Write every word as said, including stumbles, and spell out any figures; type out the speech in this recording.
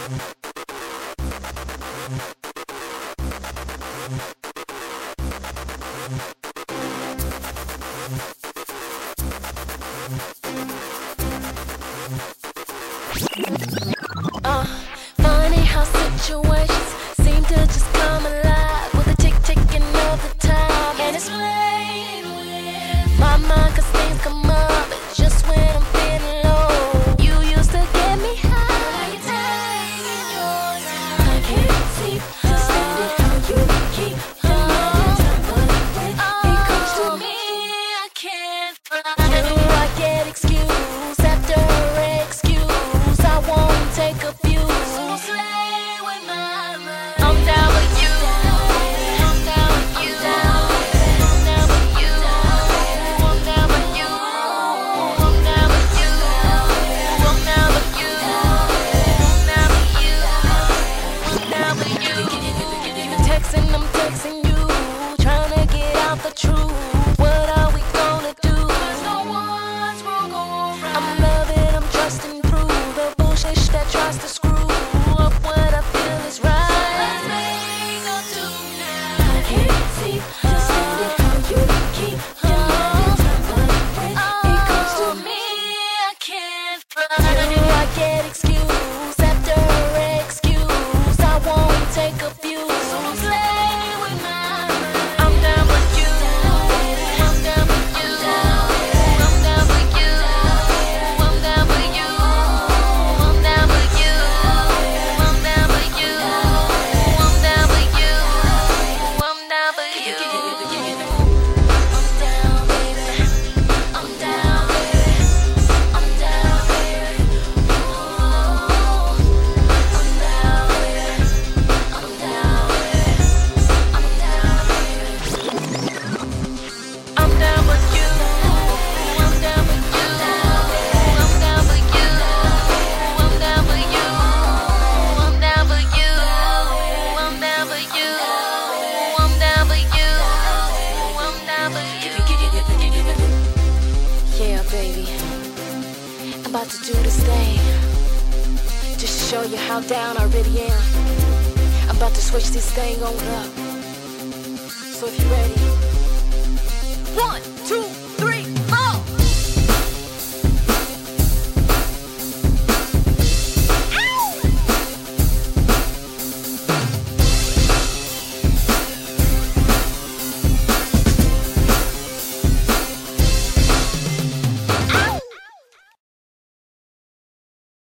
Uh, funny how situations seem to just come alive with a tick ticking all the time, and it's playing with my mind 'cause things come up just when I'm feeling low. You used to get me high, you taking your time. I can't seem to stand it how you keep denying time, but when it comes to me, I can't find you. I get excuse after excuse. I won't take a few. So play with my mind. I'm down with you. I'm down with you. I'm down with you. I'm down with you. I'm down with you. I'm down with you. I'm down with you. I'm down with you. You texting, I'm texting you, trying to get out the truth. What are we gonna do? 'Cause no one's wrong or right. I'm loving, I'm trusting through the bullshit that tries to screw up what I feel is right. Let's make no tonight. I can't seem to stand it how you keep denying time, but when it comes to me, I can't find you. I get excuse after excuse. I won't take a few. So play with my mind. I'm down with you. I'm down with you. I'm down with you. I'm down with you. I'm down with you. I'm down with you. I'm down with you. I'm down with you. I'm down, baby. I'm down, baby. I'm down, baby. Ooh. I'm down, baby. I'm down, baby. I'm down, baby. I'm down with you. I'm down with you. I'm down with you. I'm down with you. I'm down with you. I'm down with you. I'm down with you. I'm down with you. Yeah, baby. I'm about to do this thing just to show you how down I really am. I'm about to switch this thing on up. So if you're ready, one, two.